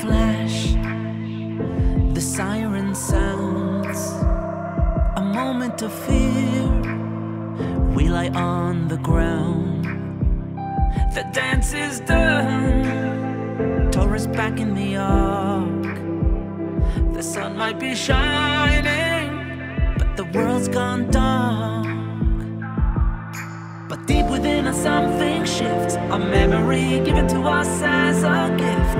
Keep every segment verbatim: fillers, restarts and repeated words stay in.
flash, the siren sounds, a moment of fear. We lie on the ground, the dance is done. Taurus back in the ark, the sun might be shining, but the world's gone dark. But deep within us something shifts, a memory given to us as a gift.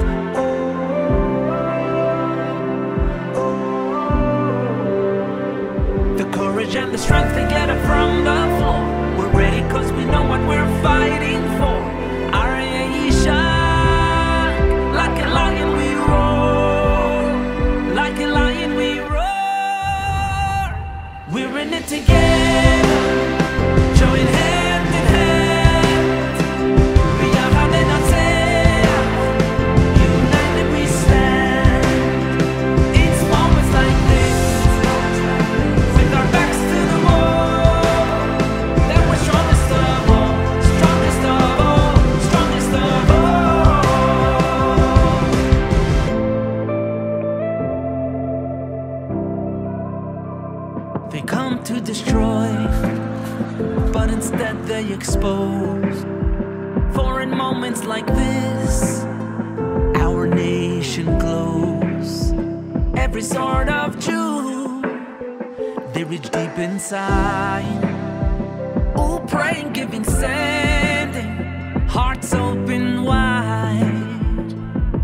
The courage and the strength to get up from the floor. We're ready cause we know what we're fighting for. Aisha, like a lion we roar, like a lion we roar. We're in it together, join hand in hand. We are having our tale, united we stand. It's moments like this, with our backs to the wall, that we're strongest of all, strongest of all, strongest of all. They come to destroy, but instead they expose. For in moments like this, our nation glows. Every sort of Jew, they reach deep inside. All praying, giving, sending, hearts open wide.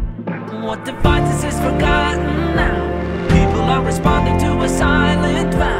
What divides us is forgotten now. People are responding to a silent vow.